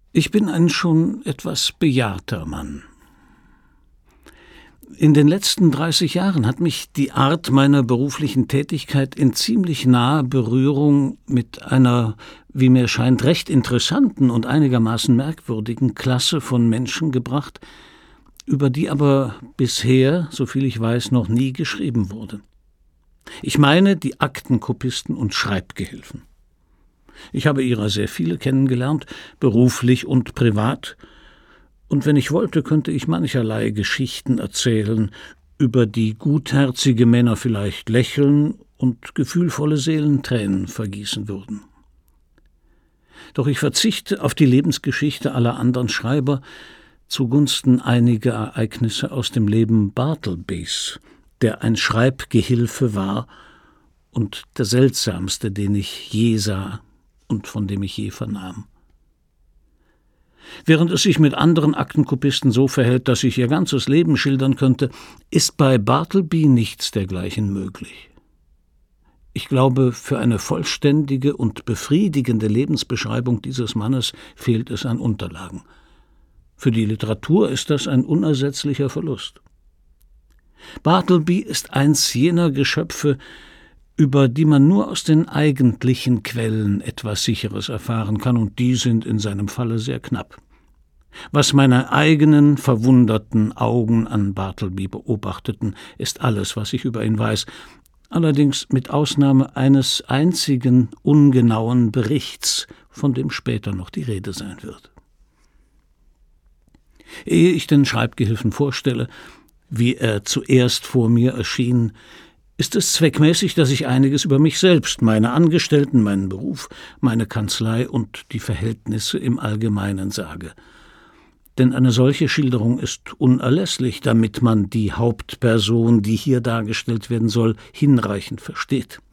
Ich bin ein schon etwas bejahrter Mann. In den letzten 30 Jahren hat mich die Art meiner beruflichen Tätigkeit in ziemlich nahe Berührung mit einer, wie mir scheint, recht interessanten und einigermaßen merkwürdigen Klasse von Menschen gebracht, über die aber bisher, soviel ich weiß, noch nie geschrieben wurde. Ich meine die Aktenkopisten und Schreibgehilfen. Ich habe ihrer sehr viele kennengelernt, beruflich und privat, und wenn ich wollte, könnte ich mancherlei Geschichten erzählen, über die gutherzige Männer vielleicht lächeln und gefühlvolle Seelen Tränen vergießen würden. Doch ich verzichte auf die Lebensgeschichte aller anderen Schreiber zugunsten einiger Ereignisse aus dem Leben Bartlebys, der ein Schreibgehilfe war und der seltsamste, den ich je sah und von dem ich je vernahm. Während es sich mit anderen Aktenkopisten so verhält, dass ich ihr ganzes Leben schildern könnte, ist bei Bartleby nichts dergleichen möglich. Ich glaube, für eine vollständige und befriedigende Lebensbeschreibung dieses Mannes fehlt es an Unterlagen. Für die Literatur ist das ein unersetzlicher Verlust. Bartleby ist eins jener Geschöpfe, über die man nur aus den eigentlichen Quellen etwas Sicheres erfahren kann, und die sind in seinem Falle sehr knapp. Was meine eigenen verwunderten Augen an Bartleby beobachteten, ist alles, was ich über ihn weiß, allerdings mit Ausnahme eines einzigen ungenauen Berichts, von dem später noch die Rede sein wird. Ehe ich den Schreibgehilfen vorstelle, wie er zuerst vor mir erschien, ist es zweckmäßig, dass ich einiges über mich selbst, meine Angestellten, meinen Beruf, meine Kanzlei und die Verhältnisse im Allgemeinen sage. Denn eine solche Schilderung ist unerlässlich, damit man die Hauptperson, die hier dargestellt werden soll, hinreichend versteht.